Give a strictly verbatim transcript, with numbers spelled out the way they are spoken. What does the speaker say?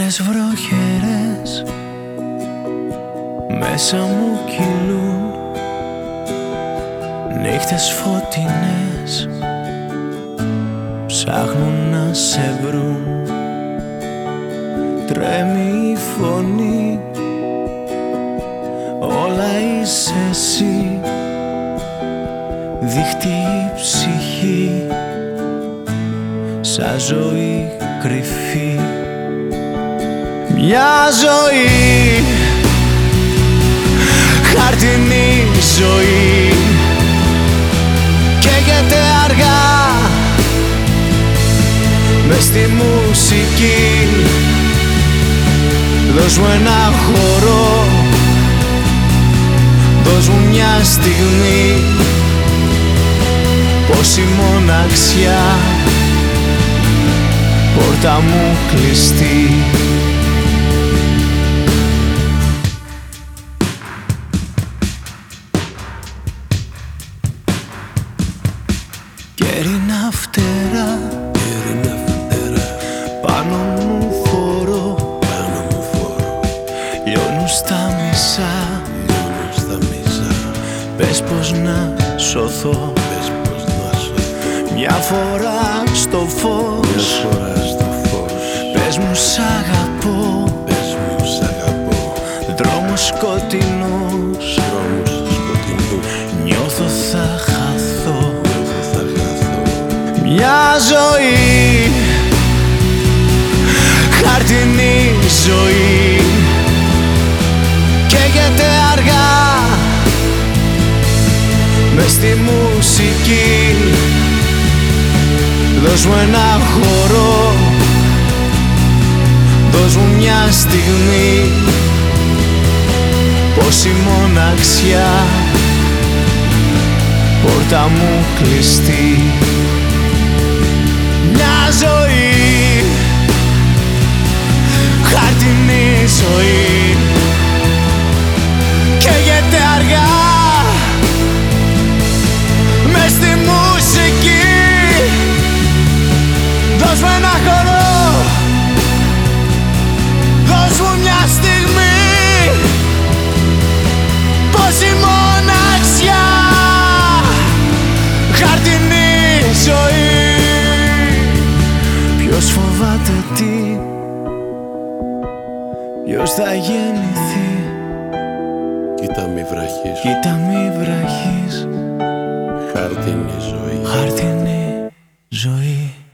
μέρες βροχερές μέσα μου κυλούν, νύχτες φωτεινές ψάχνουν να σε βρουν. Τρέμει η φωνή, όλα είσαι εσύ, δείχτει η ψυχή σαν ζωή κρυφή. Μια ζωή, χαρτινή ζωή, καίγεται αργά μες στη μουσική. Δώσ' μου ένα χώρο, δώσ' μου μια στιγμή, πόση μοναξιά, πόρτα μου κλειστή. Κέρινα φτερά, Κέρινα φτερά, πάνω μου φορώ, πάνω μου φορώ, λιώνουν στα μισά, λιώνουν στα μισά. πες πως να σωθώ, Πες πως να σωθώ, μια φορά στο μια φως, φορά στο φως. πες μου σ' αγαπώ, Πες μου σ' αγαπώ, δρόμος σκοτεινός, δρόμους σκοτεινούς, νιώθω θα χαθώ. νιώθω θα χαθώ. Μια ζωή, χαρτινή ζωή, καίγεται αργά μες στη μουσική. Δώσ' μου ένα χώρο, δώσ' μου μια στιγμή, πόση μοναξιά, πόρτα μου κλειστή. Μια ζωή, χαρτινή ζωή, καίγεται αργά μες στη μουσική. Δώσ' μου ένα χώρο, δώσ' μου μια στιγμή, πόση μοναξιά, χαρτινή ζωή. Ποιος φοβάται τι, ποιος θα γεννηθεί, Κοίτα μη βραχείς, κοίτα μη βραχείς, χάρτινη ζωή. χαρτινή ζωή.